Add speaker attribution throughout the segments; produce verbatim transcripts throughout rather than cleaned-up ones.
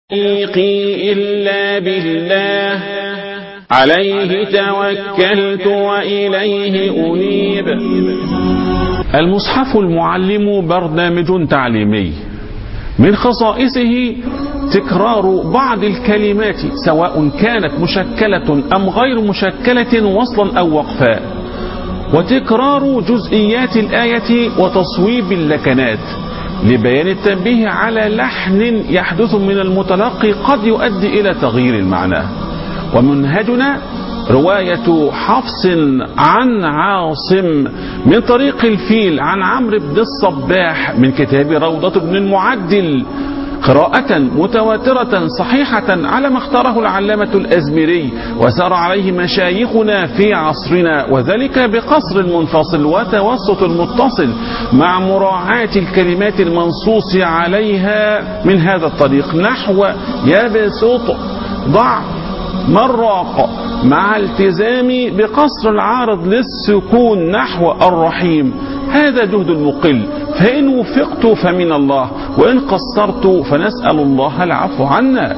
Speaker 1: إلا بالله عليه توكلت وإليه أنيب. المصحف المعلم برنامج تعليمي من خصائصه تكرار بعض الكلمات سواء كانت مشكلة أم غير مشكلة وصلا أو وقفا، وتكرار جزئيات الآية وتصويب اللكنات لبيان التنبيه على لحن يحدث من المتلقي قد يؤدي إلى تغيير المعنى. ومنهجنا رواية حفص عن عاصم من طريق الفيل عن عمرو بن الصباح من كتاب روضة بن المعدل، قراءة متواترة صحيحة على ما اختاره العلامة الأزمري وسار عليه مشايخنا في عصرنا، وذلك بقصر المنفصل وتوسط المتصل مع مراعاة الكلمات المنصوص عليها من هذا الطريق، نحو يبسط ضع مراق، مع التزام بقصر العارض للسكون نحو الرحيم. هذا جهد المقل، فإن وفقت فمن الله، وإن قصرت فنسأل الله العفو عنا.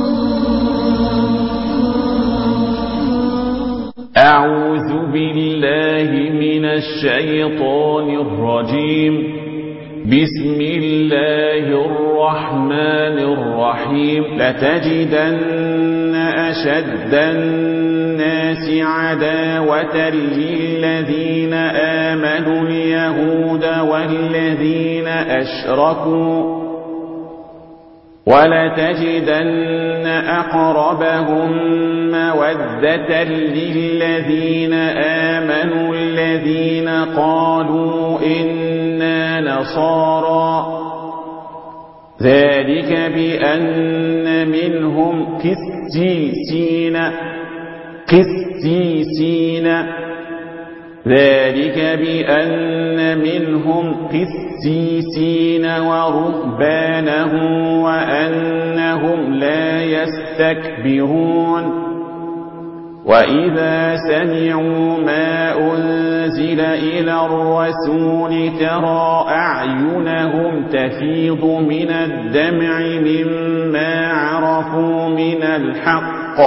Speaker 1: أعوذ بالله من الشيطان الرجيم. بسم الله الرحمن الرحيم. لتجدن أشد الناس عداوة للذين آمنوا اليهود والذين أشركوا ولتجدن أقربهم مودة للذين آمنوا الذين قالوا إنا نصارى، ذلك بأن منهم قسيسين قسيسين ذلك بأن منهم قسيسين ورهبانا وأنهم لا يستكبرون. وإذا سمعوا ما أنزل إلى الرسول ترى أعينهم تفيض من الدمع مما عرفوا من الحق،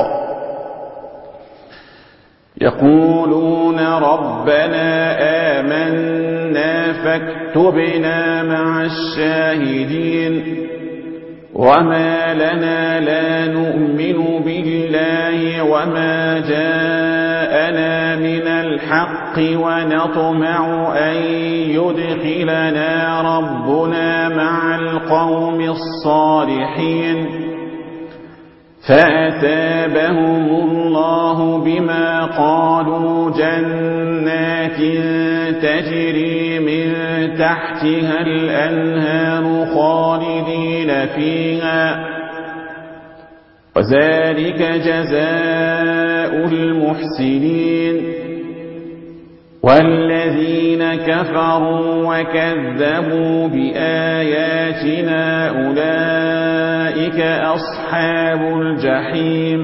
Speaker 1: يقولون ربنا آمنا فاكتبنا مع الشاهدين. وما لنا لا نؤمن بالله وما جاءنا من الحق ونطمع أن يدخلنا ربنا مع القوم الصالحين. فأثابهم الله بما قالوا جنات تجري من تحتها الأنهار خالدين فيها، وذلك جزاء المحسنين. والذين كفروا وكذبوا بآياتنا أولئك أصحاب الجحيم.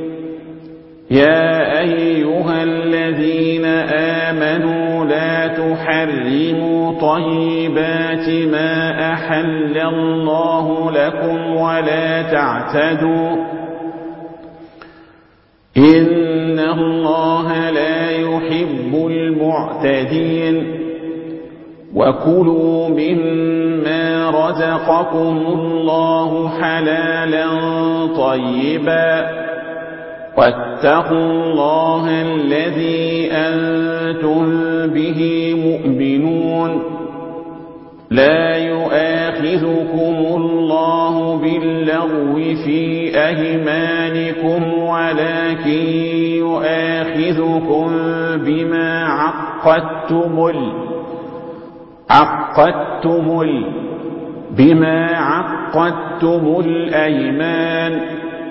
Speaker 1: يا أيها الذين آمنوا لا تحرموا طيبات ما أحل الله لكم ولا تعتدوا، إن الله لا يحب المعتدين. وكلوا مما رزقكم الله حلالا طيبا، واتقوا الله الذي أنتم به مؤمنون. لا يؤاخذكم الله باللغو في أيمانكم ولكن يؤاخذكم بما عقدتم عقدتم بما عقدتم الأيمان،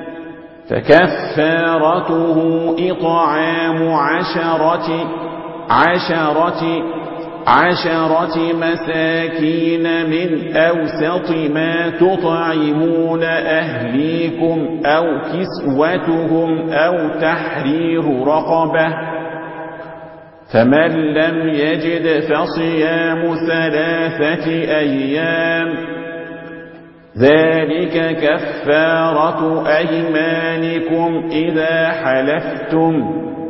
Speaker 1: فكفارته إطعام عشرة عشرة عشرة مساكين من أوسط ما تطعمون أهليكم أو كسوتهم أو تحرير رقبة، فمن لم يجد فصيام ثلاثة أيام
Speaker 2: ذلك كفارة أيمانكم إذا حلفتم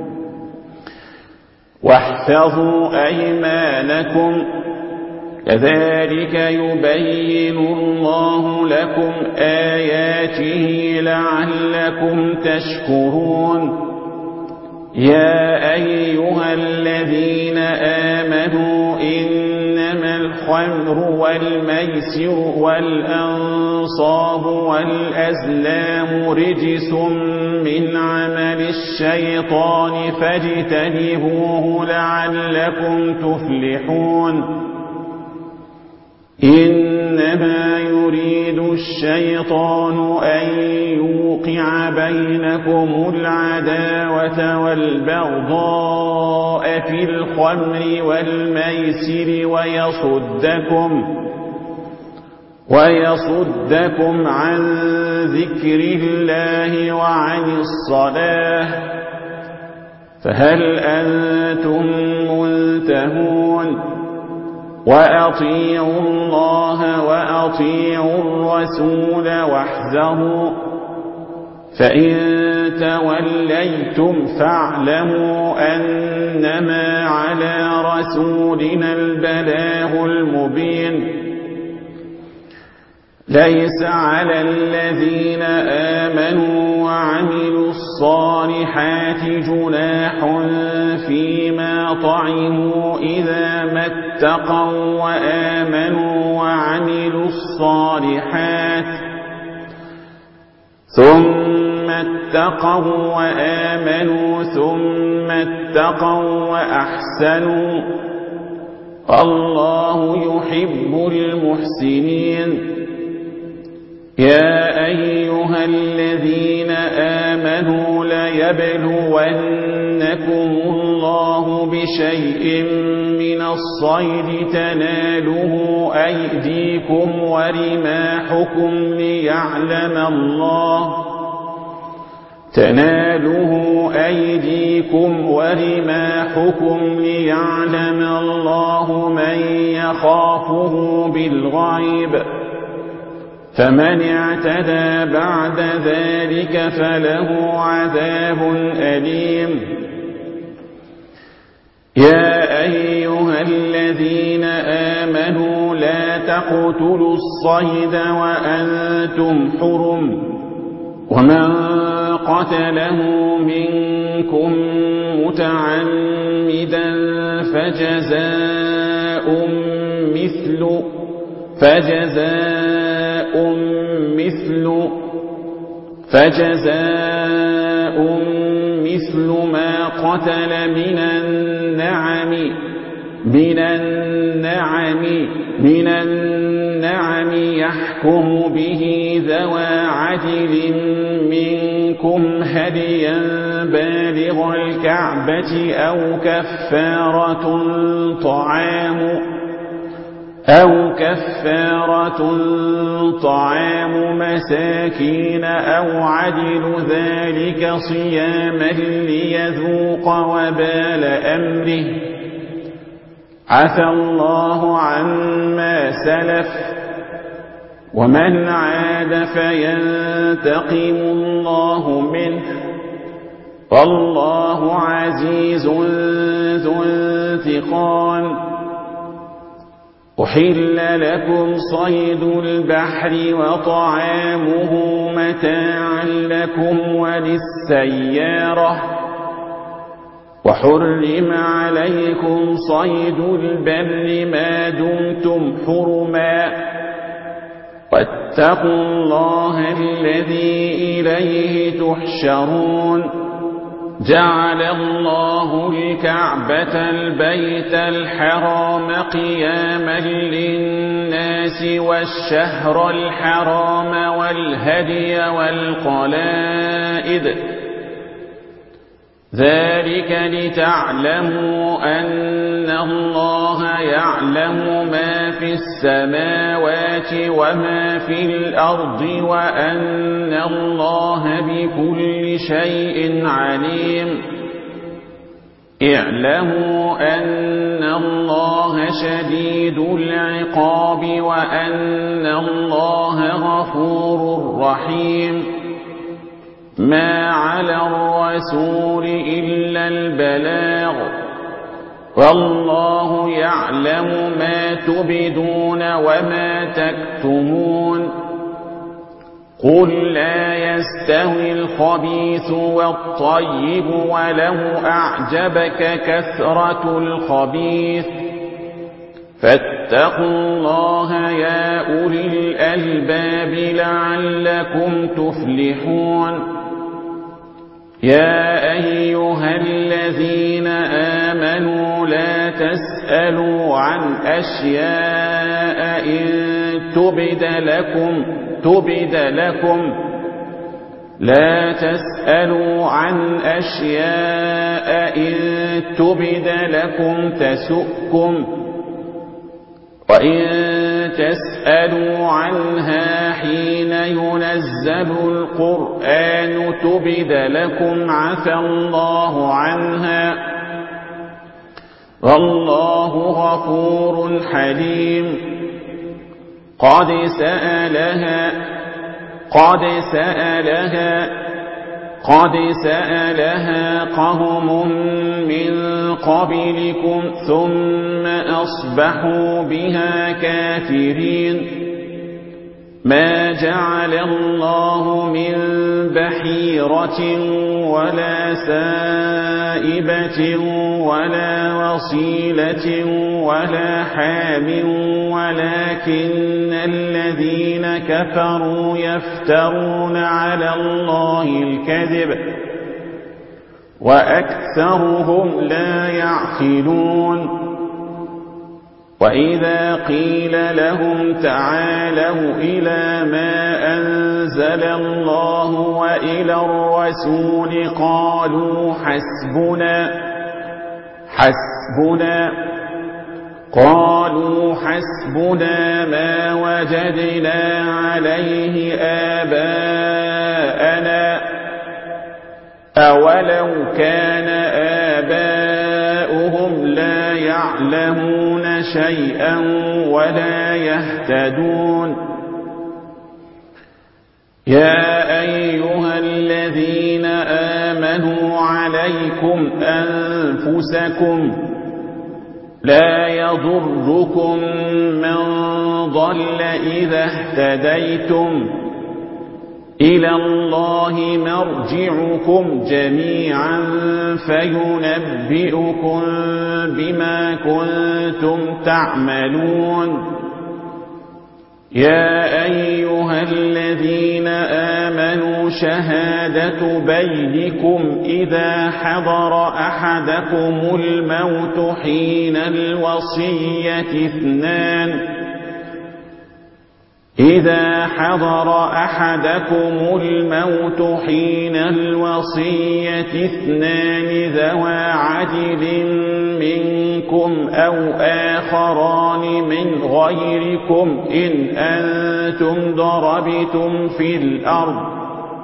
Speaker 2: واحفظوا أيمانكم كذلك يبين الله لكم آياته لعلكم تشكرون يا أيها الذين آمنوا إنما الخمر والميسر والأنصاب والأزلام رجس من عمل الشيطان فاجتنبوه لعلكم تفلحون إنما يريد الشيطان أن يوقع بينكم العداوة والبغضاء في الخمر والميسر ويصدكم ويصدكم عن ذكر الله وعن الصلاة فهل أنتم منتهون وأطيعوا الله وأطيعوا الرسول واحذروا فإن توليتم فاعلموا أنما على رسولنا البلاغ المبين ليس على الذين آمنوا وعملوا الصالحات جناح فيما طعموا إذا ما اتقوا وآمنوا وعملوا الصالحات ثم اتقوا وآمنوا ثم اتقوا وأحسنوا الله يحب المحسنين يا أيها الذين آمنوا ليبلونكم الله بشيء من الصيد تناله أيديكم ورماحكم ليعلم الله تناله أيديكم ورماحكم ليعلم الله من يخافه بالغيب فمن اعتدى بعد ذلك فله عذاب أليم يا أيها الذين آمنوا لا تقتلوا الصيد وأنتم حرم ومن قتله منكم متعمدا فجزاء مثل فجزاء مثل فجزاء مثل ما قتل من النعم من النعم من النعم يحكم به ذوى عدل منكم هديا بالغ الكعبة أو كفارة طعام أو كفارة طعام مساكين أو عدل ذلك صياما ليذوق وبال أمره عفى الله عما سلف ومن عاد فينتقم الله منه والله عزيز ذو انتقام أحل لكم صيد البحر وطعامه متاعا لكم وللسيارة وحرم عليكم صيد البر ما دمتم حرما واتقوا الله الذي إليه تحشرون جعل الله الكعبة البيت الحرام قياما للناس والشهر الحرام والهدي والقلائد ذلك لتعلموا أن الله يعلم ما في السماوات وما في الأرض وأن الله بكل شيء عليم اعلموا أن الله شديد العقاب وأن الله غفور رحيم. ما على الرسول إلا البلاغ والله يعلم ما تبدون وما تكتمون. قل لا يستوي الخبيث والطيب ولو أعجبك كثرة الخبيث فاتقوا الله يا أولي الألباب لعلكم تفلحون. يا أيها الذين آمنوا لا تسألوا عن أشياء إن تبد لكم تبد لكم لا تسألوا عن أشياء إن تبد لكم تسؤكم وإن تسألوا عنها حين ينزل القرآن تبد لكم عفى الله عنها والله غفور حليم. قد سألها قد سألها قد سألها قوم من قبلكم ثم أصبحوا بها كافرين. ما جعل الله من بحيرة ولا سائبة ولا وصيلة ولا حام ولكن الذين كفروا يفترون على الله الكذب وأكثرهم لا يعقلون. وإذا قيل لهم تعالوا إلى ما أنزل الله وإلى الرسول قالوا حسبنا حسبنا قالوا حسبنا ما وجدنا عليه آباءنا أولو كان آباؤهم لا يعلمون شيئا ولا يهتدون. يا أيها الذين آمنوا عليكم أنفسكم لا يضركم من ضل إذا اهتديتم إلى الله مرجعكم جميعا فينبئكم بما كنتم تعملون. يا أيها الذين آمنوا شهادة بينكم إذا حضر أحدكم الموت حين الوصية اثنان إذا حضر أحدكم الموت حين الوصية اثنان ذوى عدل منكم أو آخران من غيركم إن أنتم ضربتم في الأرض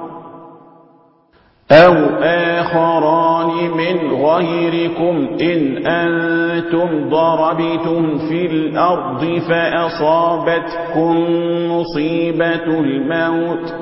Speaker 2: أو آخران من غيركم إن أنتم ضربتم في الأرض فأصابتكم مصيبة الموت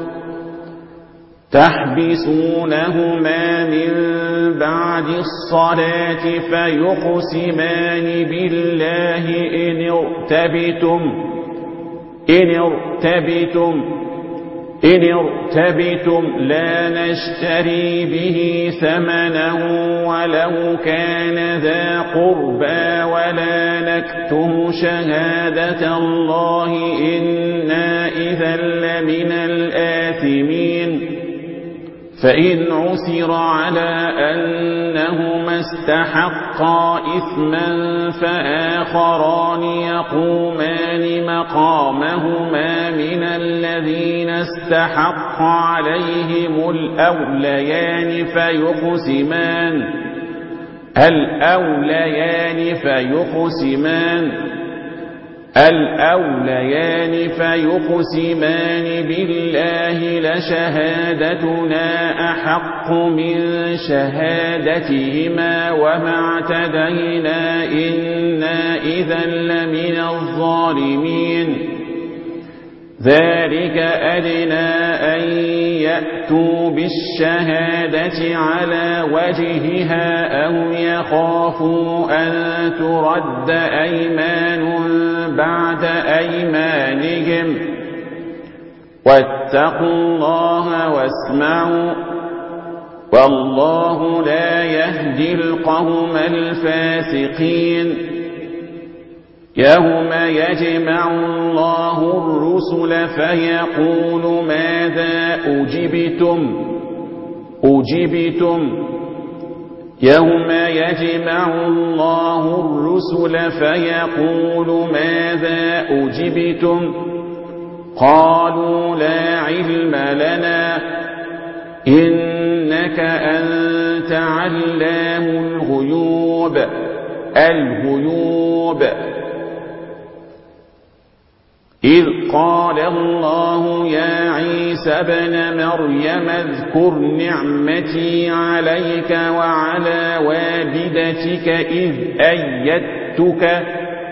Speaker 2: تحبسونهما من بعد الصلاة فيقسمان بالله إن ارتبتم إن ارتبتم إن ارتبتم لا نشتري به ثمنا ولو كان ذا قربى ولا نكتم شهادة الله إنا إذا لمن الآثمين. فإن عثر على أنهما استحقا إثما فآخران يقومان مقامهما من الذين استحق عليهم الأوليان فيقسمان الأوليان فيقسمان الأوليان فيقسمان بالله لشهادتنا أحق من شهادتهما وما اعتدينا إنا إذا لمن الظالمين ذلك أدنى أن يأتوا بالشهادة على وجهها أو يخافوا أن ترد أيمان بعد أيمانهم واتقوا الله واسمعوا والله لا يهدي القوم الفاسقين يوم يجمع الله الرسل فيقول ماذا أجبتم أجبتم يوم يجمع الله الرسل فيقول ماذا أجبتم قالوا لا علم لنا إنك أنت علام الغيوب الغيوب إذ قال الله يا عيسى ابن مريم اذكر نعمتي عليك وعلى والدتك إذ أيدتك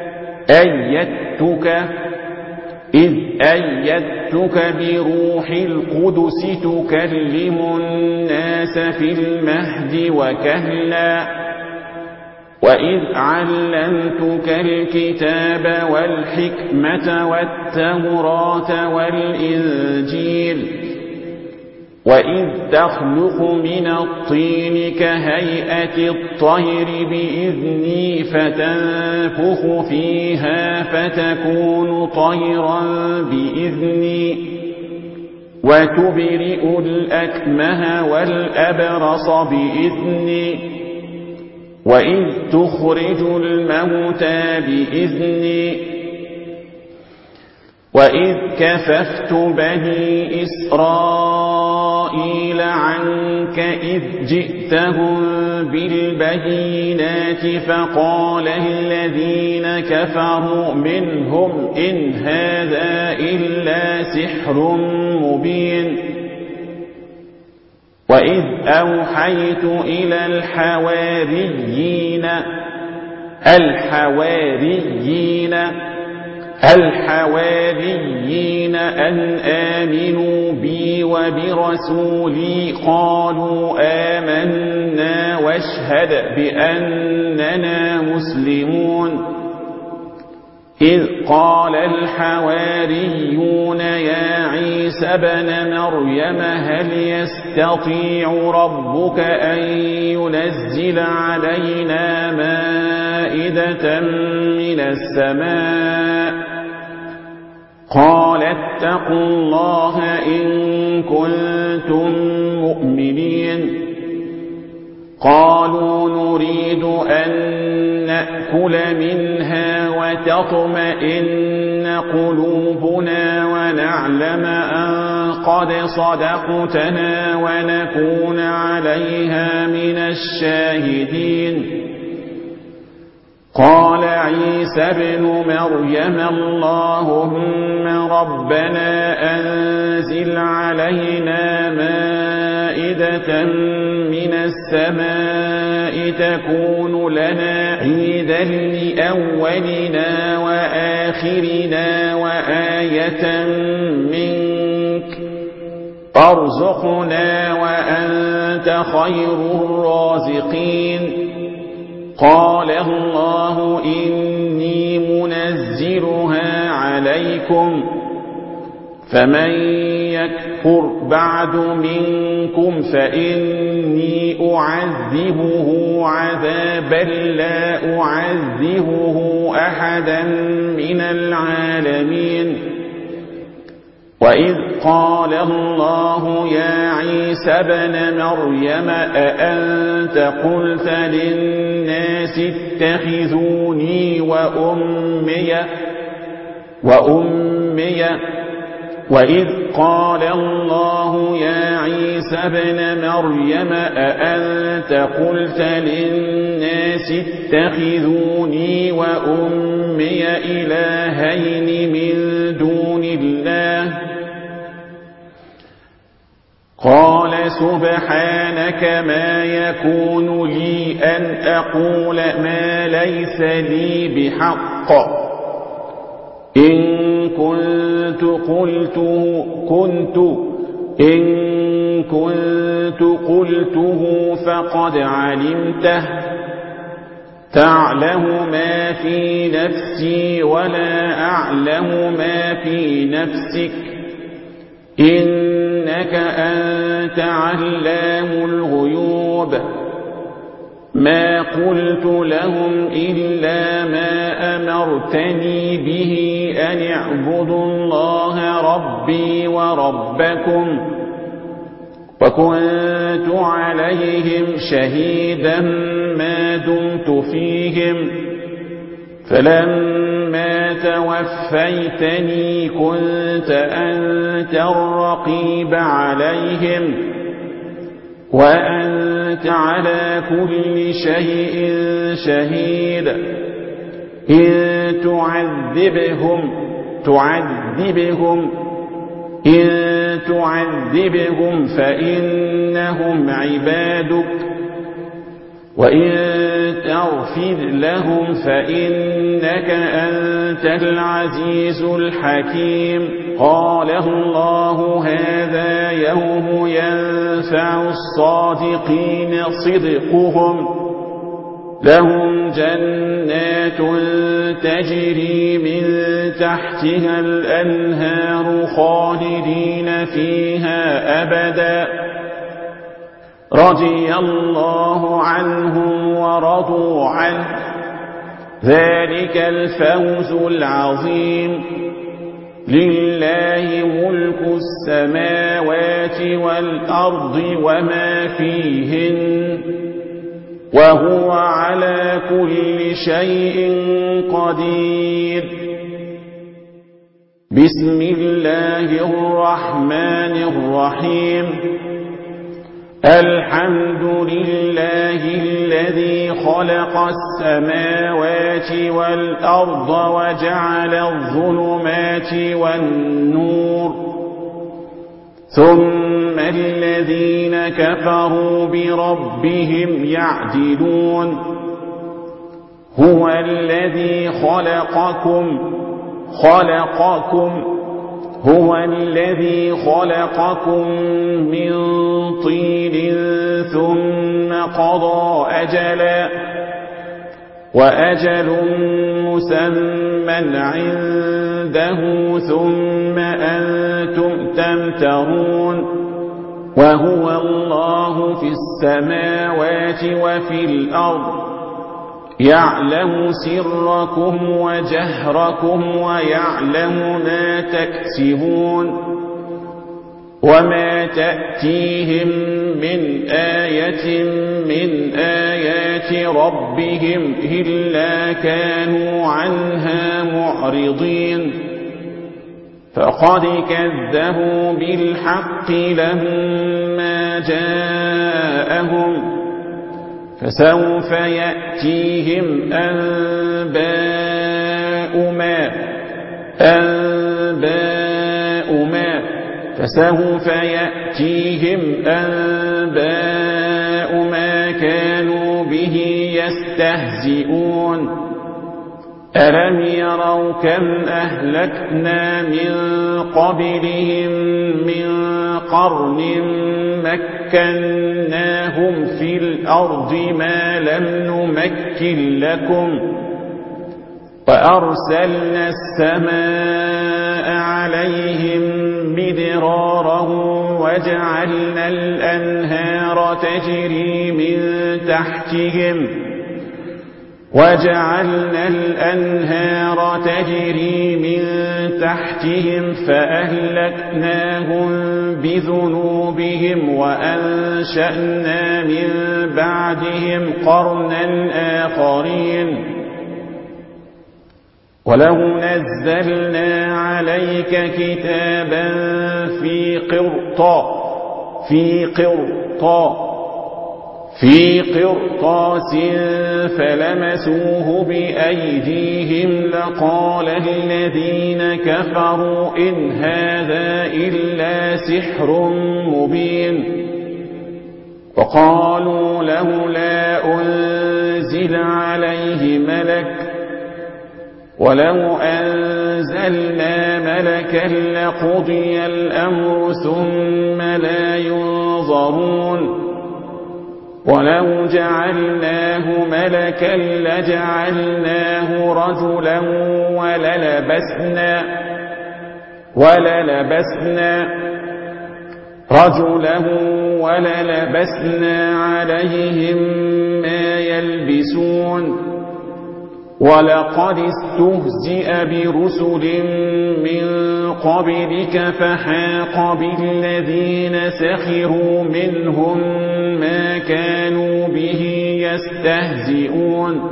Speaker 2: أيدتك إذ أيدتك بروح القدس تكلم الناس في المهد وكهلا وإذ علمتك الكتاب والحكمة والتوراة والإنجيل وإذ تخلق من الطين كهيئة الطير بإذني فتنفخ فيها فتكون طيرا بإذني وتبرئ الأكمه والأبرص بإذني وإذ تخرج الموتى بإذني وإذ كففت بني إسرائيل عنك إذ جئتهم بالبينات فقال الذين كفروا منهم إن هذا إلا سحر مبين وإذ أوحيت إلى الحواريين الحواريين الحواريين أن آمنوا بي وبرسولي قالوا آمنا واشهد بأننا مسلمون إذ قال الحواريون يا عيسى ابن مريم هل يستطيع ربك أن ينزل علينا مائدة من السماء قال اتقوا الله إن كنتم مؤمنين قالوا نريد أن نأكل منها وتطمئن قلوبنا ونعلم أن قد صدقتنا ونكون عليها من الشاهدين قال عيسى ابن مريم اللهم ربنا أنزل علينا مائدة من السماء تكون لنا عيدا لأولنا وآخرنا وآية منك وارزقنا وأنت خير الرازقين قال الله إني منزلها عليكم فمن يكفر بعد منكم فإني أعذبه عذابا لا أعذبه أحدا من العالمين وإذ قال الله يا عيسى ابن مريم أأنت قلت للناس اتخذوني وأمي وأمي وإذ قال الله يا عيسى عيسى ابن مريم أأنت قلت للناس اتخذوني وأمي إلهين من دون الله قال سبحانك ما يكون لي أن أقول ما ليس لي بحق إن كنت قلته كنت إن كنت قلته فقد علمته تعلم ما في نفسي ولا أعلم ما في نفسك إنك أنت علام الغيوب ما قلت لهم إلا ما أمرتني به أن اعبدوا الله ربي وربكم وكنت عليهم شهيدا ما دمت فيهم فلما توفيتني كنت أنت الرقيب عليهم وأنت على كل شيء شهيد إن تعذبهم تعذبهم إن تعذبهم فإنهم عبادك وإن تغفر لهم فإنك أنت العزيز الحكيم قال الله هذا يوم ينفع الصادقين صدقهم لهم جنات تجري من تحتها الأنهار خالدين فيها أبدا رضي الله عنهم ورضوا عنه ذلك الفوز العظيم لله ملك السماوات والأرض وما فيهن وهو على كل شيء قدير بسم الله الرحمن الرحيم الحمد لله الذي خلق السماوات والأرض وجعل الظلمات والنور ثم الذين كفروا بربهم يعدلون هو الذي خلقكم خلقكم هو الذي خلقكم من طين ثم قضى أجلا وأجل مسمى عنده ثم أنتم تمترون وهو الله في السماوات وفي الأرض يعلم سركم وجهركم ويعلم ما تكسبون وما تأتيهم من آية من آيات ربهم إلا كانوا عنها معرضين فقد كذبوا بالحق لما جاءهم فسوف يأتيهم أنباء ما أنباء ما فسوف يأتيهم أنباء ما كانوا به يستهزئون ألم يروا كم أهلكنا من قبلهم من قرن مكناهم في الأرض ما لم نمكن لكم وأرسلنا السماء عليهم مدرارا وجعلنا الأنهار تجري من تحتهم وجعلنا الأنهار تجري من تحتهم فأهلكناهم بذنوبهم وأنشأنا من بعدهم قرنا آخرين ولو نزلنا عليك كتابا في قرطاس في قرطاس في قرطاس فلمسوه بأيديهم لقال الذين كفروا إن هذا إلا سحر مبين وقالوا لولا أنزل عليه ملك ولو أنزلنا ملكا لقضي الأمر ثم لا ينظرون ولو جعلناه ملكا لجعلناه رجلا وللبسنا وللبسنا رجلا وللبسنا عليهم ما يلبسون ولقد استهزئ برسل من قبلك فحاق بالذين سخروا منهم ما كانوا به يستهزئون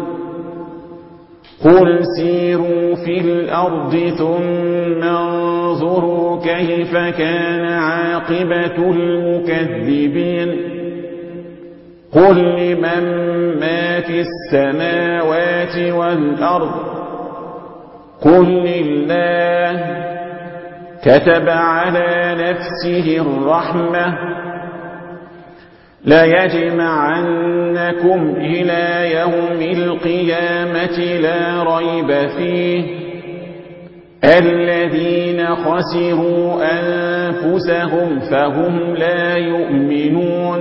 Speaker 2: قل سيروا في الأرض ثم انظروا كيف كان عاقبة المكذبين قل لمن ما في السماوات والأرض قل لله كتب على نفسه الرحمة ليجمعنكم إلى يوم القيامة لا ريب فيه الذين خسروا أنفسهم فهم لا يؤمنون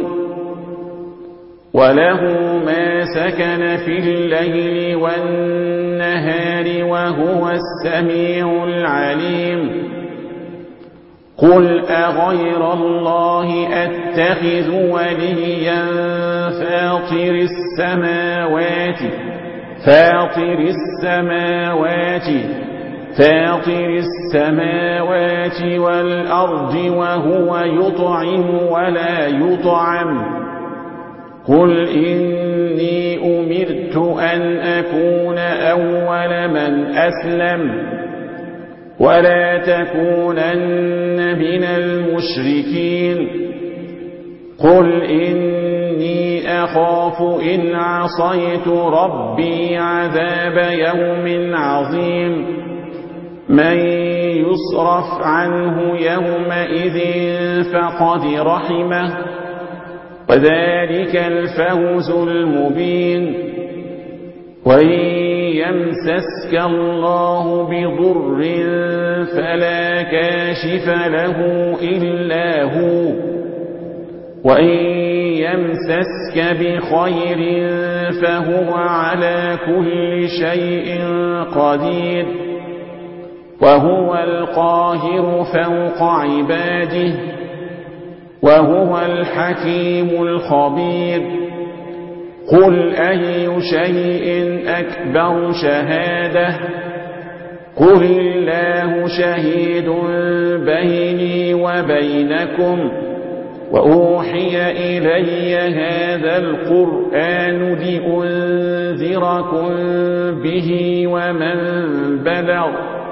Speaker 2: وله ما سكن في الليل والنهار وهو السميع العليم قل أغير الله أتخذ وليا فاطر السماوات فاطر السماوات فاطر السماوات والأرض وهو يطعم ولا يطعم قل إني أمرت أن أكون أول من أسلم ولا تكونن من المشركين قل إني أخاف إن عصيت ربي عذاب يوم عظيم من يصرف عنه يومئذ فقد رحمه وذلك الفوز المبين وإن يمسسك الله بضر فلا كاشف له إلا هو وإن يمسسك بخير فهو على كل شيء قدير وهو القاهر فوق عباده وهو الحكيم الخبير قل أي شيء أكبر شهادة قل الله شهيد بيني وبينكم وأوحي إلي هذا القرآن لأنذركم به ومن بلغ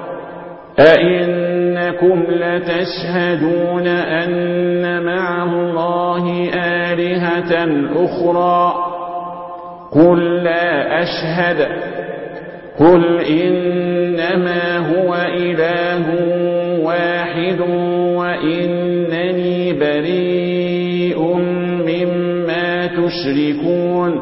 Speaker 2: أئنكم لتشهدون أن مع الله آلهة أخرى قل لا أشهد قل إنما هو إله واحد وإنني بريء مما تشركون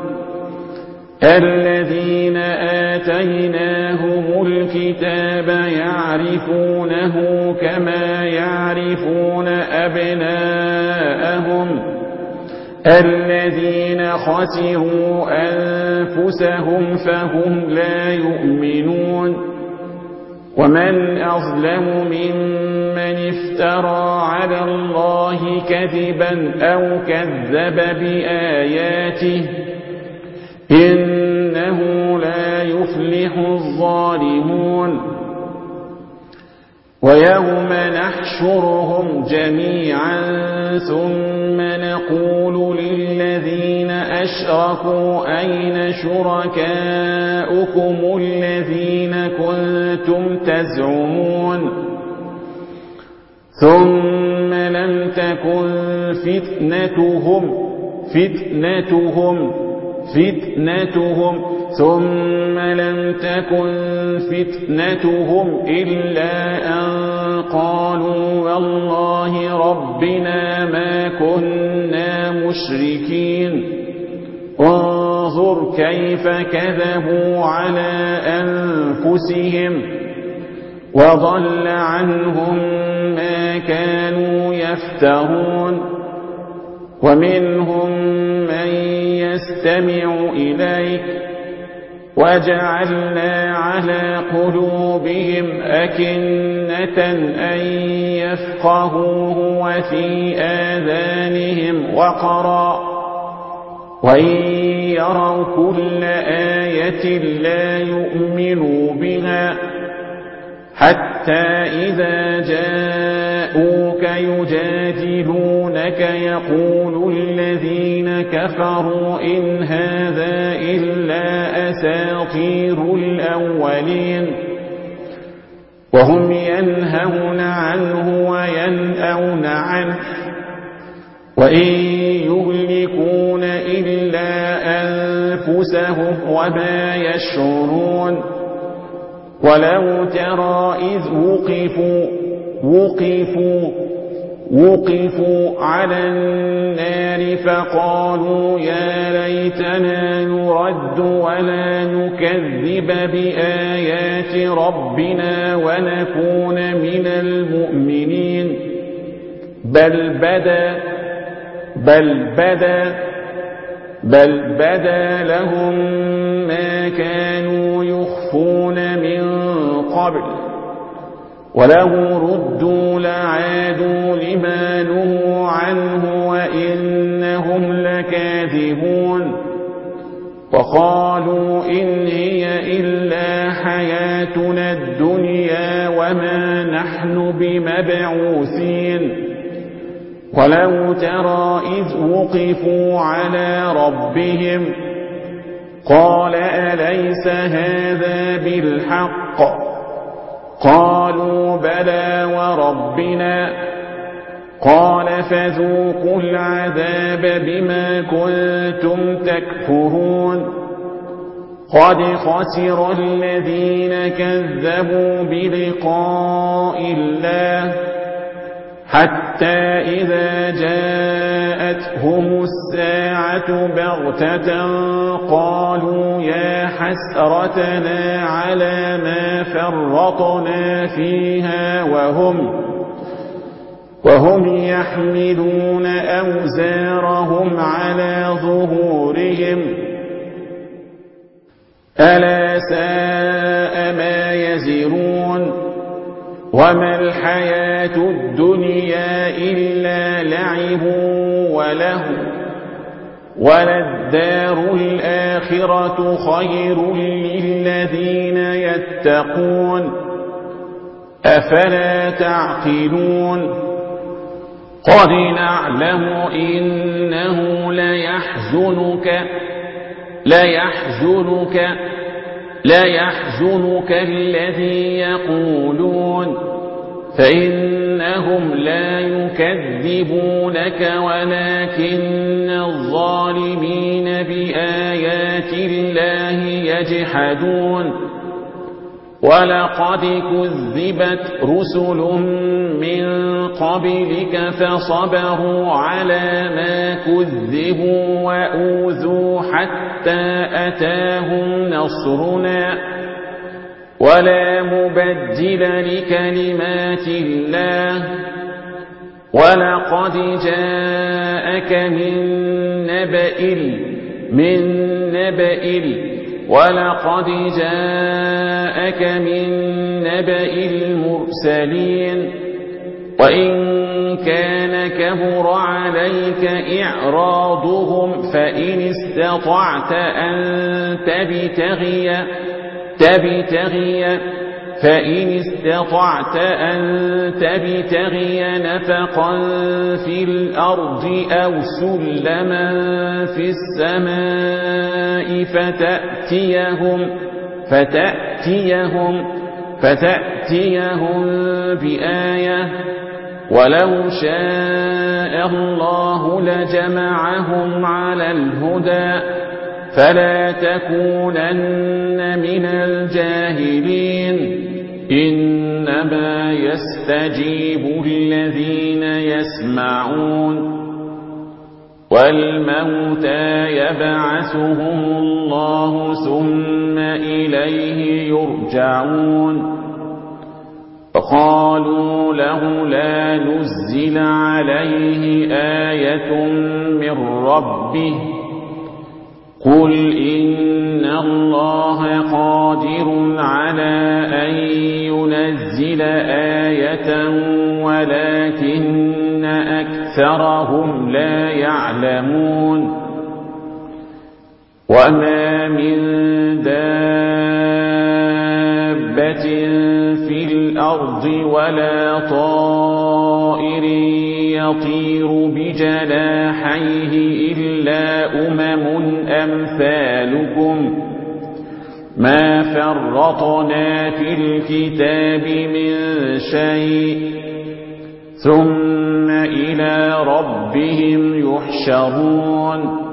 Speaker 2: الذين آتيناهم الكتاب يعرفونه كما يعرفون أبناءهم الذين خسروا أنفسهم فهم لا يؤمنون ومن أظلم ممن افترى على الله كذبا أو كذب بآياته إنه لا يفلح الظالمون ويوم نحشرهم جميعا ثم نقول للذين أشركوا أين شركاؤكم الذين كنتم تزعمون ثم لم تكن فتنتهم فتنتهم فتنتهم ثم لم تكن فتنتهم إلا أن قالوا والله ربنا ما كنا مشركين انظر كيف كذبوا على أنفسهم وضل عنهم ما كانوا يفترون ومنهم من يستمع إليك وجعلنا على قلوبهم أكنة أن يفقهوه وفي آذانهم وقرا وإن يروا كل آية لا يؤمنوا بها حتى إذا جاءوك يجادلونك يقول الذين كفروا إن هذا إلا أساطير الأولين وهم ينهون عنه وينأون عنه وإن يهلكون إلا أنفسهم وما يشعرون ولو ترى إذ وقفوا وقفوا وقفوا على النار فقالوا يا ليتنا نرد ولا نكذب بآيات ربنا ونكون من المؤمنين بل بدا بل بدا بل بدا لهم ما كانوا يخفون من قبل ولو ردوا لعادوا لما نهوا عنه وإنهم لكاذبون وقالوا إن هي إلا حياتنا الدنيا وما نحن بمبعوثين ولو ترى إذ وقفوا على ربهم قال أليس هذا بالحق قالوا بلى وربنا قال فذوقوا العذاب بما كنتم تكفرون قد خسر الذين كذبوا بلقاء الله حتى إذا جاءتهم الساعة بغتة قالوا يا حسرتنا على ما فرطنا فيها وهم وهم يحملون أوزارهم على ظهورهم ألا ساء ما يزرون وما الحياة الدنيا إلا لعب وله وللدار الآخرة خير للذين يتقون أفلا تعقلون قد نعلم إنه ليحزنك ليحزنك لا يحزنك الذي يقولون فإنهم لا يكذبونك ولكن الظالمين بآيات الله يجحدون ولقد كذبت رسل من قبلك فصبروا على ما كذبوا وأوذوا حتى أتاهم نصرنا ولا مبدل لكلمات الله ولقد جاءك من نبأ من نبأ ولقد جاءك من نبأ المرسلين وإن كان كبر عليك إعراضهم فإن استطعت أن تبتغي تبتغي فإن استطعت أن تبتغي نفقا في الأرض أو سلما في السماء فتأتيهم فتأتيهم فتأتيهم بآية ولو شاء الله لجمعهم على الهدى فلا تكونن من الجاهلين إنما يستجيب الذين يسمعون والموتى يبعثهم الله ثم إليه يرجعون فقالوا لولا نزل عليه آية من ربه قل إن الله قادر على أن ينزل آية ولكن أكثرهم لا يعلمون وما من دابة في الأرض ولا طائر يطير بجناحيه إلا أمم أمثالكم ما فرطنا في الكتاب من شيء ثم إلى ربهم يحشرون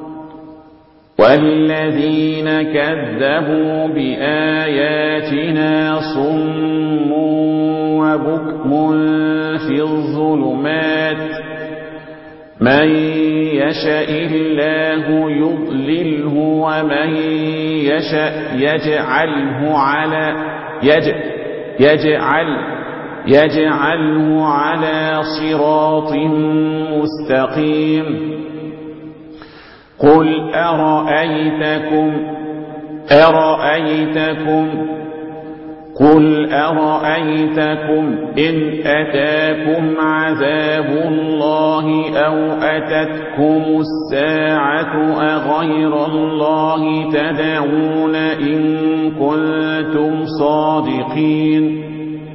Speaker 2: والذين كذبوا بآياتنا صم وبكم في الظلمات من يشاء الله يضلله ومن يشاء يجعله على يج يجعل يجعله على صراط مستقيم قل أرأيتكم أرأيتكم قل أرأيتكم إن أتاكم عذاب الله أو أتتكم الساعة أغير الله تدعون إن كنتم صادقين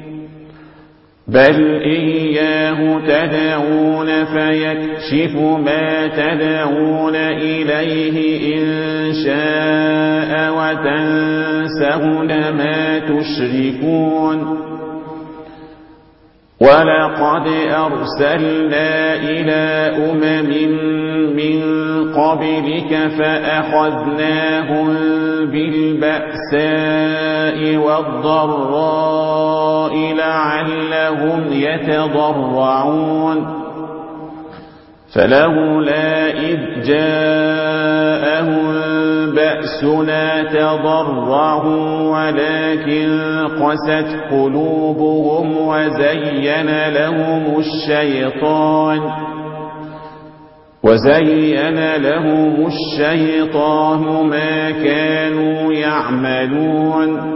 Speaker 2: بل إياه تدعون فيكشف ما تدعون إليه إن شاء وتنسون ما تشركون ولقد أرسلنا إلى أمم من قبلك فأخذناهم بالبأساء والضراء لعلهم يتضرعون فلولا إذ جاءهم بأسنا تضرعوا ولكن قست قلوبهم وزين لهم الشيطان وزين لهم الشيطان ما كانوا يعملون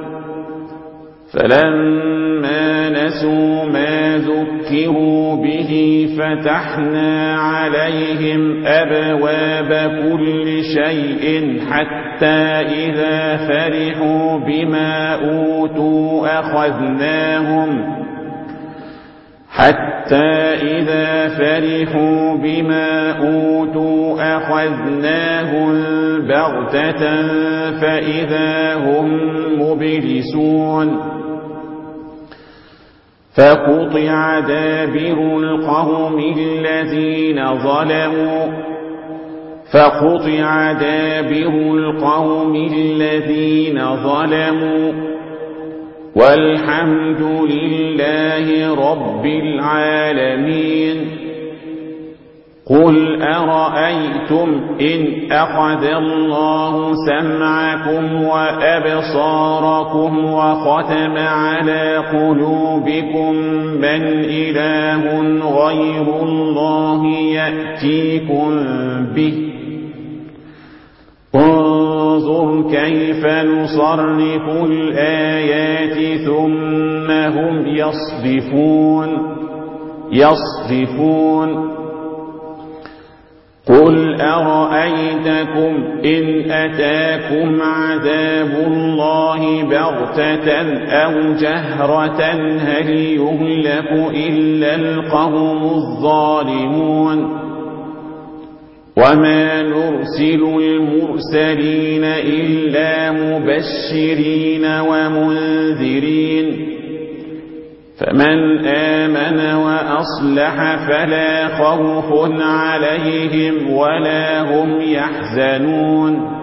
Speaker 2: فلما نسوا ما ذكروا به فتحنا عليهم أبواب كل شيء حتى إذا فرحوا بما أوتوا أخذناهم حتى إذا فرحوا بما أوتوا أخذناهم بغتة فإذا هم مبلسون فقطع دابر القوم الذين ظلموا فقطع دابر القوم الذين ظلموا والحمد لله رب العالمين قل أرأيتم إن أخذ الله سمعكم وأبصاركم وختم على قلوبكم من إله غير الله يأتيكم به انظر كيف نصرف الآيات ثم هم يصدفون يصدفون قل أرأيتكم إن أتاكم عذاب الله بغتة أو جهرة هل يهلك إلا القوم الظالمون وما نرسل المرسلين إلا مبشرين ومنذرين فمن آمن وأصلح فلا خوف عليهم ولا هم يحزنون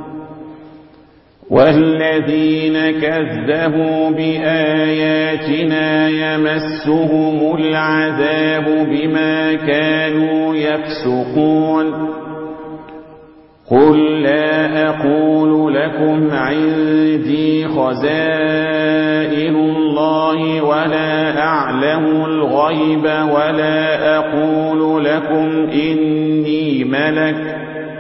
Speaker 2: والذين كذبوا بآياتنا يمسهم العذاب بما كانوا يفسقون قل لا أقول لكم عندي خزائن الله ولا أعلم الغيب ولا أقول لكم إني ملك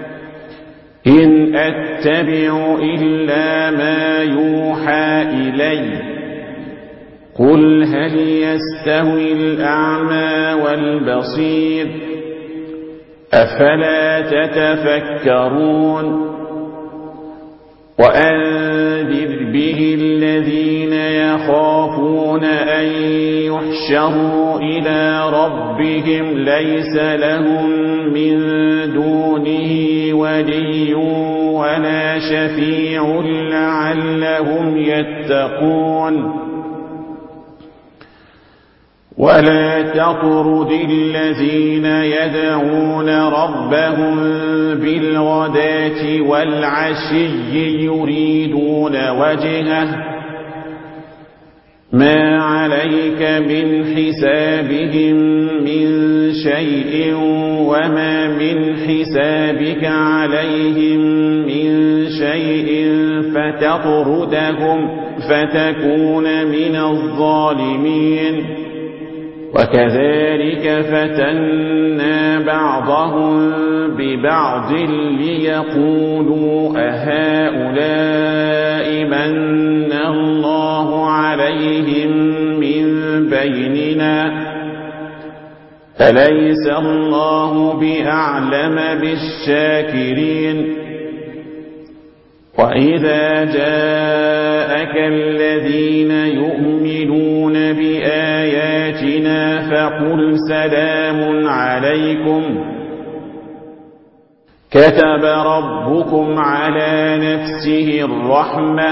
Speaker 2: إن أتبع إلا ما يوحى إلي قل هل يستوي الأعمى والبصير أفلا تتفكرون وأنذر به الذين يخافون أن يحشروا إلى ربهم ليس لهم من دونه ولي ولا شفيع لعلهم يتقون ولا تطرد الذين يدعون ربهم بالغداة والعشي يريدون وجهه ما عليك من حسابهم من شيء وما من حسابك عليهم من شيء فتطردهم فتكون من الظالمين وكذلك فتنا بعضهم ببعض ليقولوا أهؤلاء من الله عليهم من بيننا أليس الله بأعلم بالشاكرين وإذا جاءك الذين يؤمنون بآياتنا فقل سلام عليكم كتب ربكم على نفسه الرحمة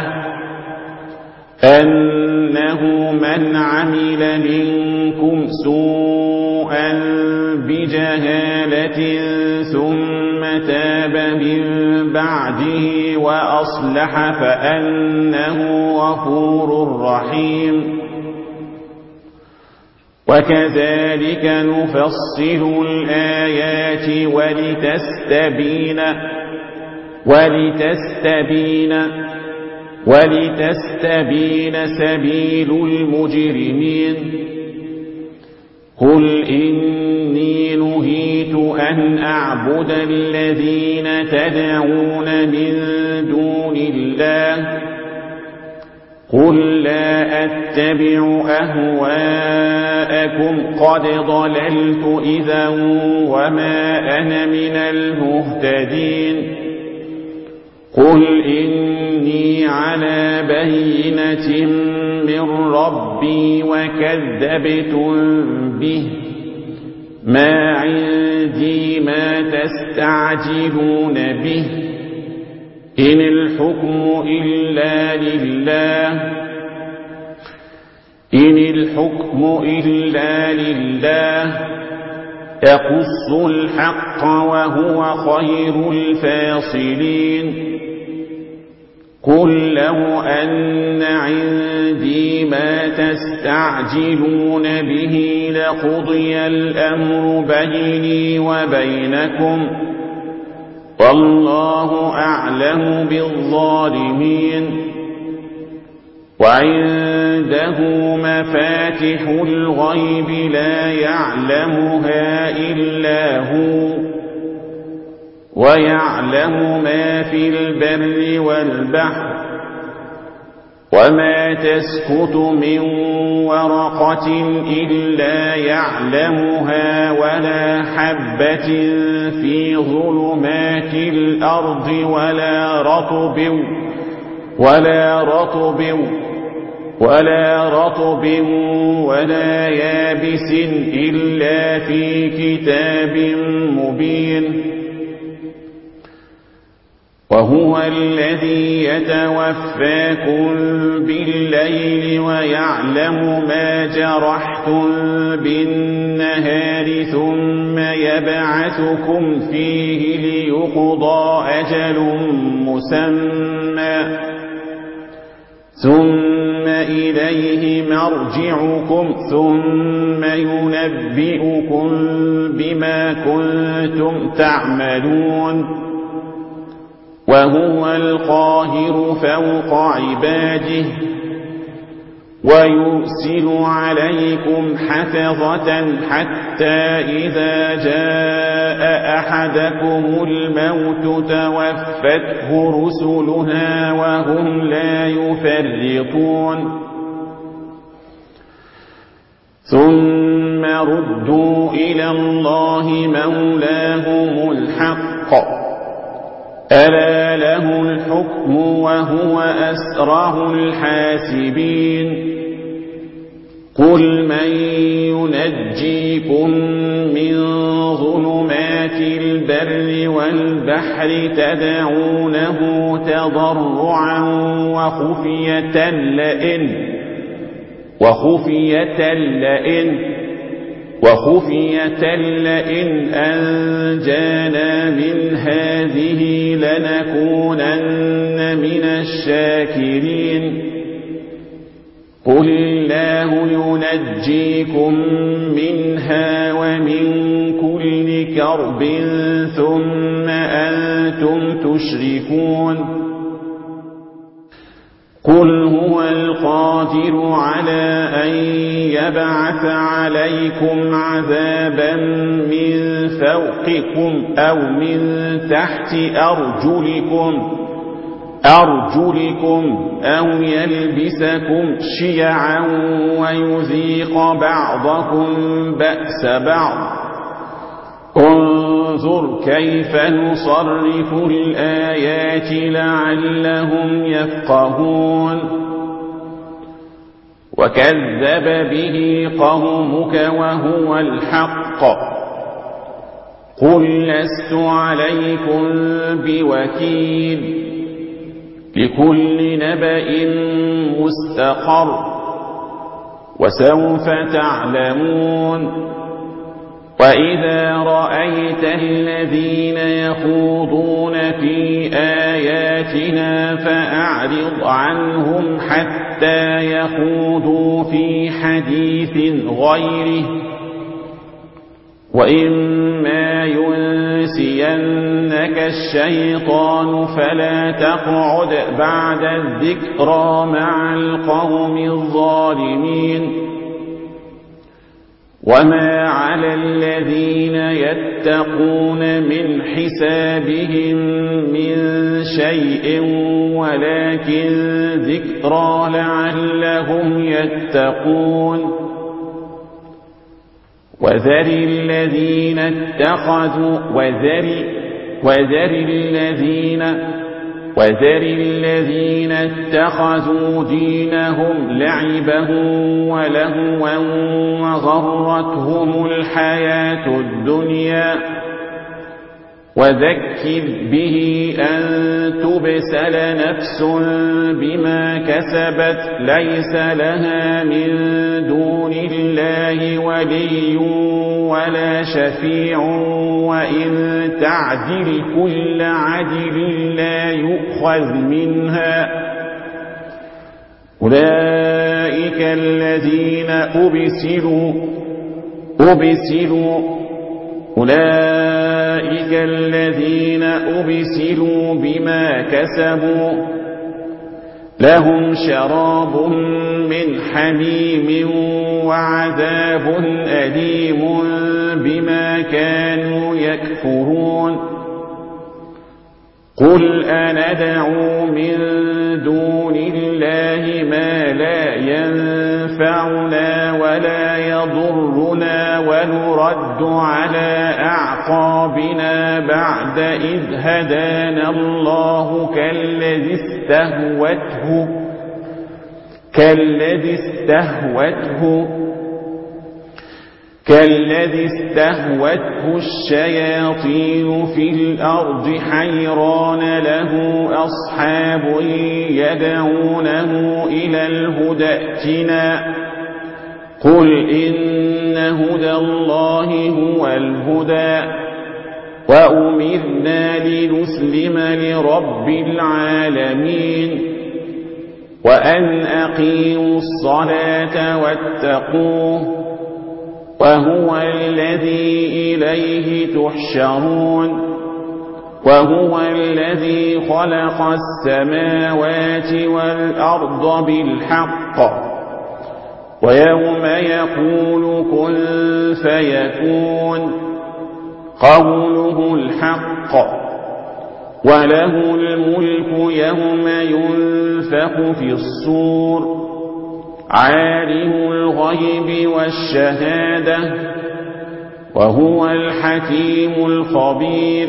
Speaker 2: أنه من عمل منكم سوءا بجهالة ثم تاب من بعده وأصلح فأنه غفور رحيم وكذلك نفصل الآيات ولتستبين ولتستبين ولتستبين سبيل المجرمين قل إني نهيت أن أعبد الذين تدعون من دون الله قل لا أتبع أهواءكم قد ضللت إذا وما أنا من المهتدين قل إني على بينة من ربي وكذبتم به ما عندي ما تستعجلون به إن الحكم إلا لله إن الحكم إلا لله يقص الحق وهو خير الفاصلين قل لو أن عندي ما تستعجلون به لقضي الأمر بيني وبينكم والله أعلم بالظالمين وعنده مفاتح الغيب لا يعلمها إلا هو ويعلم ما في البر والبحر وما تسقط من ورقة إلا يعلمها ولا حبة في ظلمات الأرض ولا رطب ولا رطب ولا رطب ولا يابس إلا في كتاب مبين وهو الذي يتوفاكم بالليل ويعلم ما جرحتم بالنهار ثم يبعثكم فيه ليقضى أجل مسمى ثم إليه مرجعكم ثم ينبئكم بما كنتم تعملون وهو القاهر فوق عباده ويرسل عليكم حفظة حتى إذا جاء أحدكم الموت توفته رسلها وهم لا يفرطون ثم ردوا إلى الله مولاهم الحق ألا له الحكم وهو أسرع الحاسبين قل من ينجيكم من ظلمات البر والبحر تدعونه تضرعا وخفية لئن وخفية لئن وخفية لئن أنجانا من هذه لنكونن من الشاكرين قل الله ينجيكم منها ومن كل كرب ثم أنتم تشركون قل هو القادر على أن يبعث عليكم عذابا من فوقكم أو من تحت أرجلكم أرجلكم أو يلبسكم شيعا ويذيق بعضكم بأس بعض انظر كيف نصرف الآيات لعلهم يفقهون وكذب به قومك وهو الحق قل لست عليكم بوكيل لكل نبأ مستقر وسوف تعلمون وإذا رأيت الذين يخوضون في آياتنا فأعرض عنهم حتى يخوضوا في حديث غيره وإما ينسينك الشيطان فلا تقعد بعد الذكرى مع القوم الظالمين وما على الذين يتقون من حسابهم من شيء ولكن ذكرى لعلهم يتقون وذر الذين اتخذوا وذر وذر الذين وذر الذين اتخذوا دينهم لعبا ولهوا وغرتهم الحياة الدنيا وذكر به أن تبسل نفس بما كسبت ليس لها من دون الله ولي ولا شفيع وإن تعدل كل عدل لا يؤخذ منها أولئك الذين أبسلوا أبسلوا أولئك الذين أبسلوا بما كسبوا لهم شراب من حميم وعذاب أليم بما كانوا يكفرون قل أندعو من دون الله ما لا ينفعنا ولا يضرنا ونرد على أعقابنا بعد إذ هدانا الله كالذي استهوته كالذي استهوته كالذي استهوته الشياطين في الأرض حيران له أصحاب يدعونه إلى الهدى ائتنا قل إن هدى الله هو الهدى وأمرنا لنسلم لرب العالمين وأن أقيموا الصلاة واتقوه وهو الذي إليه تحشرون وهو الذي خلق السماوات والأرض بالحق ويوم يقول كن فيكون قوله الحق وله الملك يوم ينفخ في الصور عالم الغيب والشهادة وهو الحكيم الخبير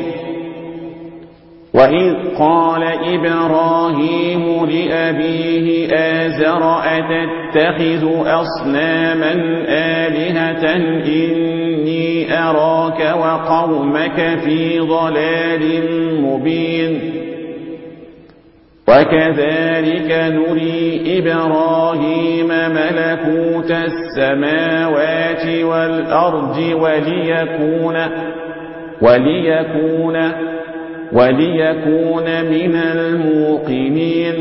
Speaker 2: وإذ قال إبراهيم لأبيه آزر أتتخذ أصناما آلهة إني أراك وقومك في ضلال مبين وكذلك نري إبراهيم ملكوت السماوات والأرض وليكون وليكون وليكون من الموقنين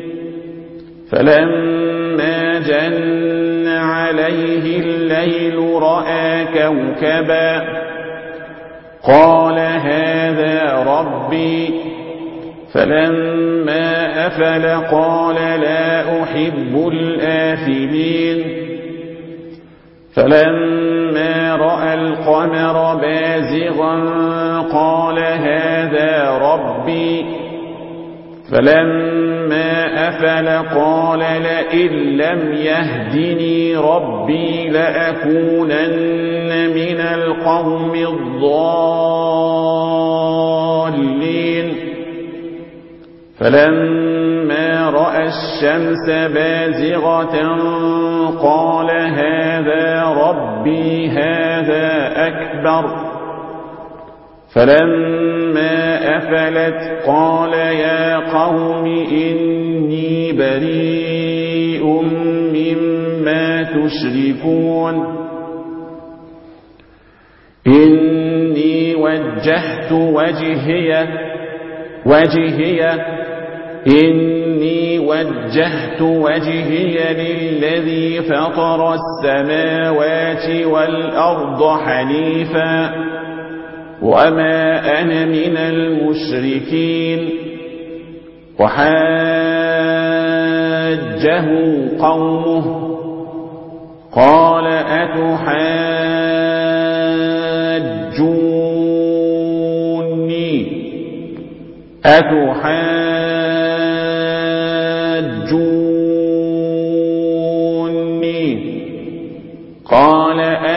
Speaker 2: فلما جن عليه الليل رأى كوكبا قال هذا ربي فلما أفل قال لا أحب الآفلين فلما رأى القمر بازغا قال هذا ربي فلما أفل قال لئن لم يهدني ربي لأكونن من القوم الضالين فلما رأى الشمس بازغة قال هذا ربي هذا أكبر فلما أفلت قال يا قوم إني بريء مما تشركون إني وجهت وجهي وجهي إني وجهت وجهي للذي فطر السماوات والأرض حنيفا وما أنا من المشركين وحاجه قومه قال أتحاجوني أتحاجوني قال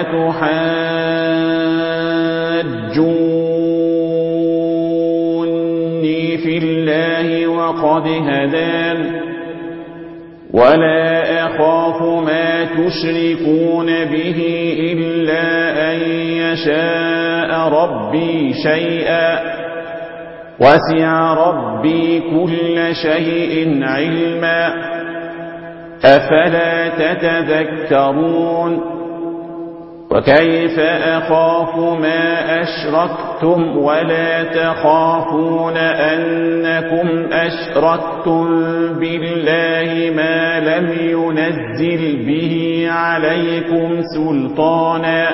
Speaker 2: أتحاجوني في الله وقد هدان ولا أخاف ما تشركون به إلا أن يشاء ربي شيئا وسع ربي كل شيء علما أفلا تتذكرون وكيف أخاف ما أشركتم ولا تخافون أنكم أشركتم بالله ما لم ينزل به عليكم سلطانا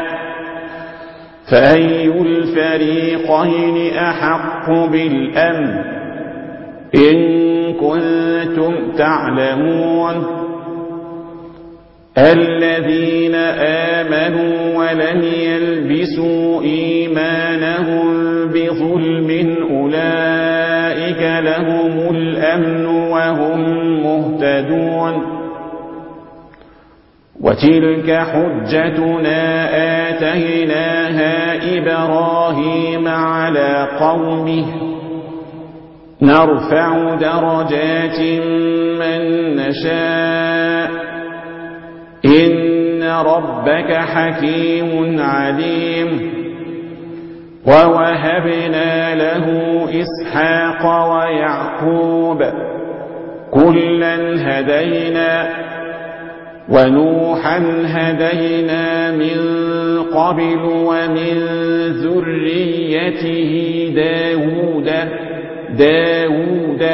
Speaker 2: فأي الفريقين أحق بالأمن إن كنتم تعلمون الذين آمنوا ولم يلبسوا إيمانهم بظلم أولئك لهم الأمن وهم مهتدون وتلك حجتنا آتيناها إبراهيم على قومه نرفع درجات من نشاء إن ربك حكيم عليم ووهبنا له إسحاق ويعقوب كلا هدينا ونوحا هدينا من قبل ومن ذريته داود داود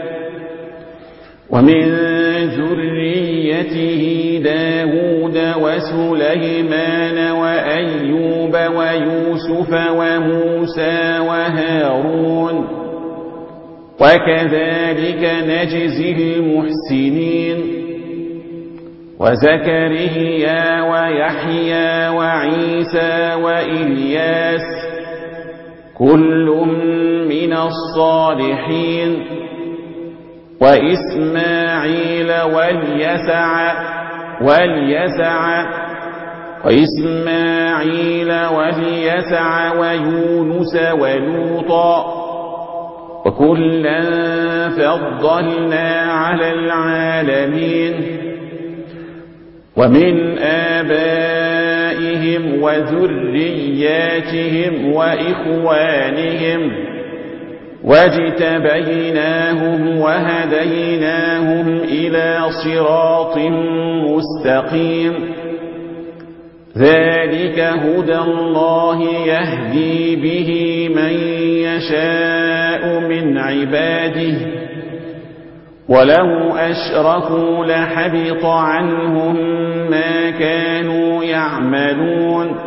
Speaker 2: ومن ذريته داود وسليمان وأيوب ويوسف وموسى وهارون وكذلك نجزي المحسنين وزكريا ويحيى وعيسى وإلياس كل من الصالحين وإسماعيل واليسع واليسع وإسماعيل واليسع ويونس ولوطا وكلا فضلنا على العالمين ومن آبائهم وذرياتهم وإخوانهم واجتبيناهم وهديناهم إلى صراط مستقيم ذلك هدى الله يهدي به من يشاء من عباده ولو أشركوا لحبط عنهم ما كانوا يعملون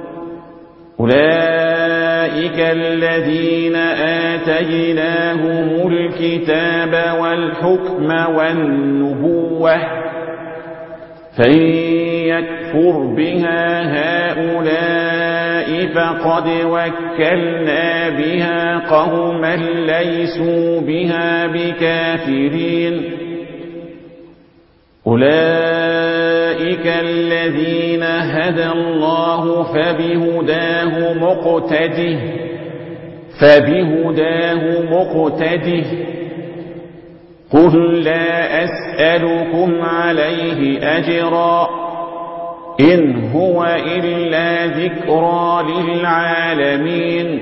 Speaker 2: أولئك الذين آتيناهم الكتاب والحكم والنبوة فإن يكفر بها هؤلاء فقد وكلنا بها قوما ليسوا بها بكافرين أولئك الذين هدى الله فبهداه مقتده فبهداه مقتده قل لا أسألكم عليه أجرا إن هو إلا ذكرى للعالمين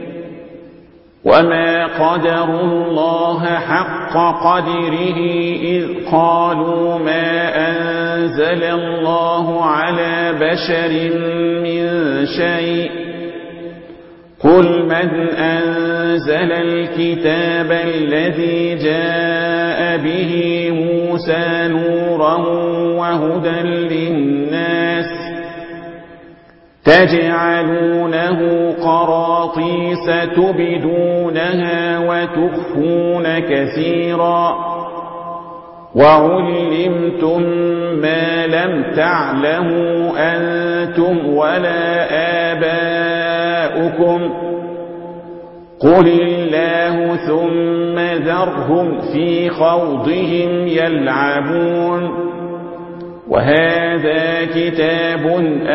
Speaker 2: وما قدروا الله حق قدره إذ قالوا ما أنزل الله على بشر من شيء قل من أنزل الكتاب الذي جاء به موسى نورا وهدى للناس تجعلونه قراطيس تبدونها وتخفون كثيرا وعلمتم ما لم تعلموا أنتم ولا آباؤكم قل الله ثم ذرهم في خوضهم يلعبون وهذا كتاب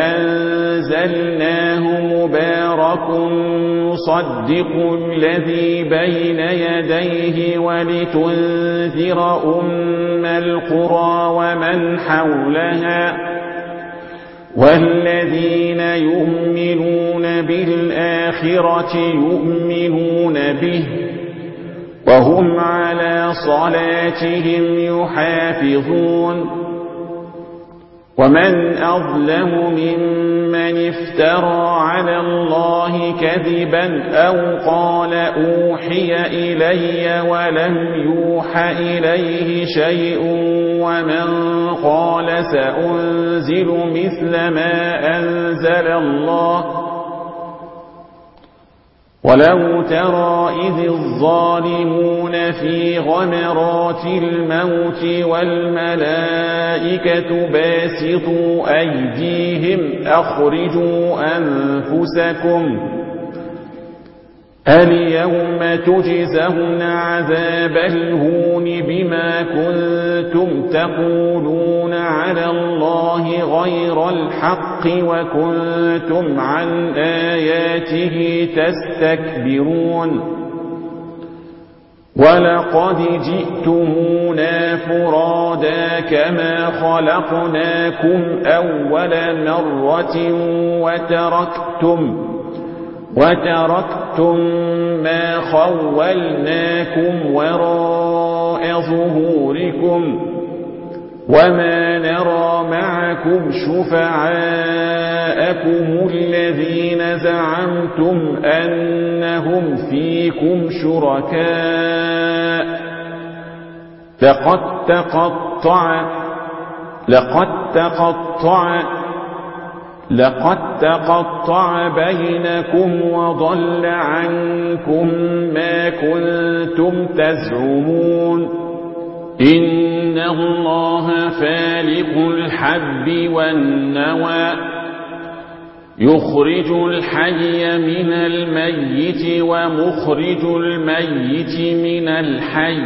Speaker 2: أنزلناه مبارك مصدق الذي بين يديه ولتنذر أم القرى ومن حولها والذين يؤمنون بالآخرة يؤمنون به وهم على صلاتهم يحافظون ومن أظلم ممن افترى على الله كذبا أو قال أوحي إلي ولم يوح إليه شيء ومن قال سأنزل مثل ما أنزل الله ولو ترى إذ الظالمون في غمرات الموت والملائكة باسطوا أيديهم أخرجوا أنفسكم اليوم تجزون عذاب الهون بما كنتم تقولون على الله غير الحق وكنتم عن آياته تستكبرون ولقد جئتمونا فرادا كما خلقناكم أول مرة وتركتم وتركتم ما خولناكم وراء ظهوركم وما نرى معكم شفعاءكم الذين زعمتم أنهم فيكم شركاء لقد تقطع لقد تقطع لقد تقطع بينكم وضل عنكم ما كنتم تزعمون إن الله فالق الحب والنوى يخرج الحي من الميت ومخرج الميت من الحي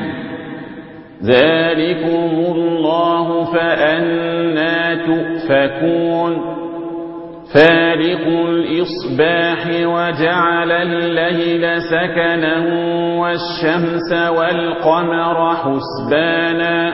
Speaker 2: ذلكم الله فأنى تؤفكون فالق الإصباح وجعل الليل سكنا والشمس والقمر حسبانا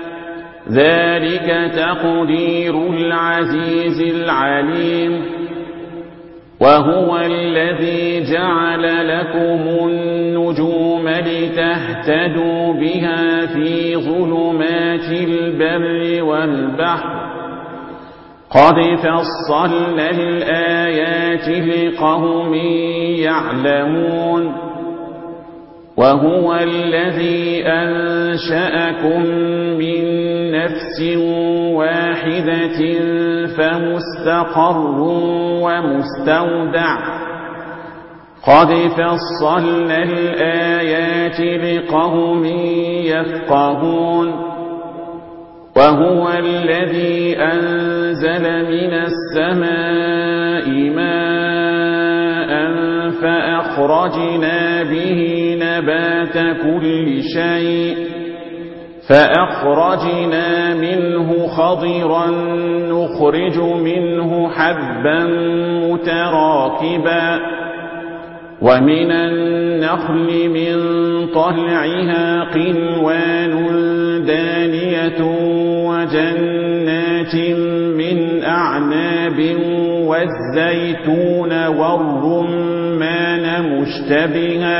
Speaker 2: ذلك تقدير العزيز العليم وهو الذي جعل لكم النجوم لتهتدوا بها في ظلمات البر والبحر قد فصلنا الآيات لقوم يعلمون وهو الذي أنشأكم من نفس واحدة فمستقر ومستودع قد فصلنا الآيات لقوم يفقهون وهو الذي أنزل من السماء ماء فأخرجنا به نبات كل شيء فأخرجنا منه خضرا نخرج منه حبا متراكبا ومن النخل من طلعها قنوان دانية وجنات من أعناب والزيتون والرمان مشتبها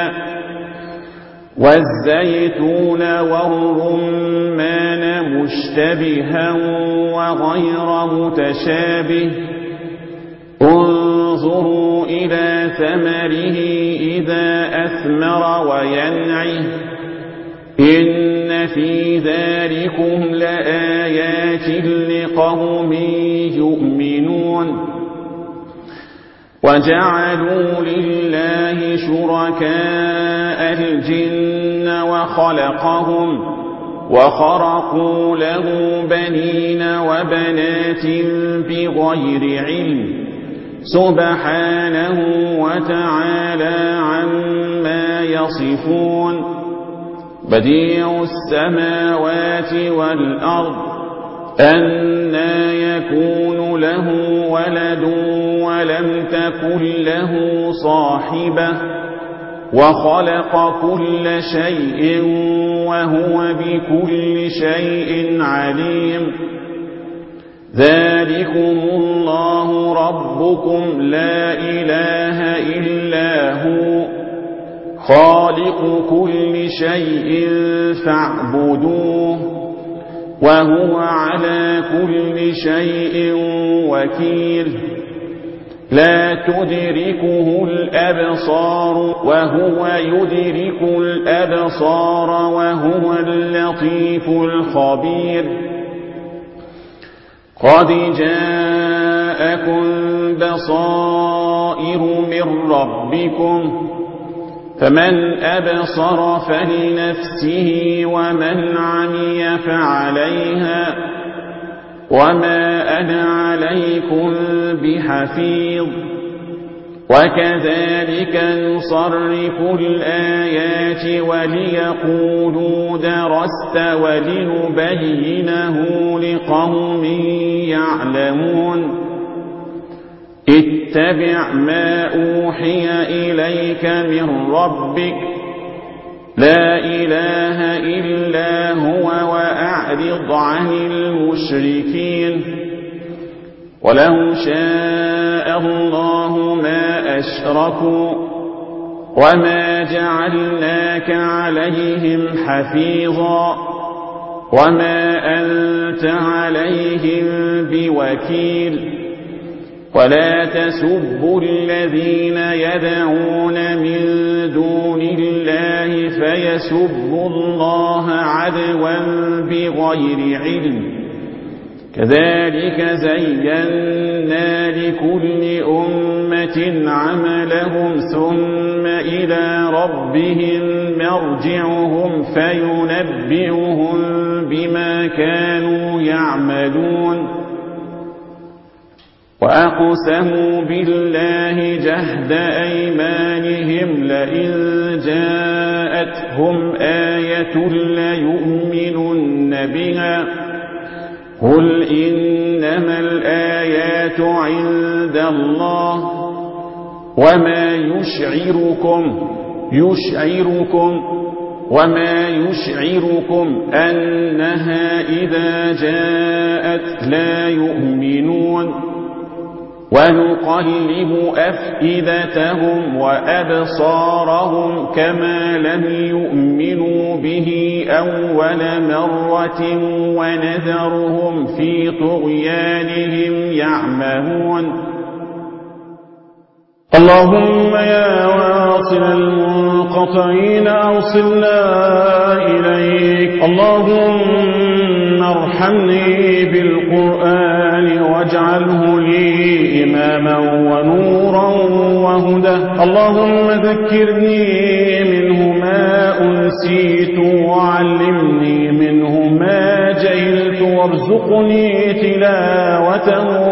Speaker 2: والزيتون والرمان مشتبها وغير متشابه انظروا إلى ثمره إذا أثمر وينعه إن في ذلكم لآيات لقوم يؤمنون وجعلوا لله شركاء الجن وخلقهم وخرقوا له بنين وبنات بغير علم سبحانه وتعالى عما يصفون بديع السماوات والأرض أنى يكون له ولد ولم تكن له صاحبة وخلق كل شيء وهو بكل شيء عليم ذلكم الله ربكم لا إله إلا هو خالق كل شيء فاعبدوه وهو على كل شيء وكيل لا تدركه الأبصار وهو يدرك الأبصار وهو اللطيف الخبير قد جاءكم بصائر من ربكم فمن أبصر فلنفسه ومن عمي فعليها وما أنا عليكم بحفيظ وكذلك نصرف الآيات وليقولوا درست ولنبينه لقوم يعلمون اتبع ما أوحي إليك من ربك لا إله إلا هو وأعرض عن المشركين ولو شاء الله ما أشركوا وما جعلناك عليهم حفيظا وما أنت عليهم بوكيل ولا تسبوا الذين يدعون من دون الله فيسبوا الله عدوا بغير علم كذلك زينا لكل أمة عملهم ثم إلى ربهم مرجعهم فينبئهم بما كانوا يعملون وأقسموا بالله جهد أيمانهم لئن جاءتهم آية ليؤمنن بها قل إنما الآيات عند الله وما يشعركم يشعركم وما يشعركم أنها إذا جاءت لا يؤمنون ونقلب أفئدتهم وأبصارهم كما لم يؤمنوا به أول مرة ونذرهم في طغيانهم يعمهون اللهم يا واصل المنقطعين أوصلنا إليك اللهم ارحمني بالقرآن واجعله لي إماما ونورا وهدى اللهم ذكرني منه ما أنسيت وعلمني منه ما جهلت وارزقني تلاوته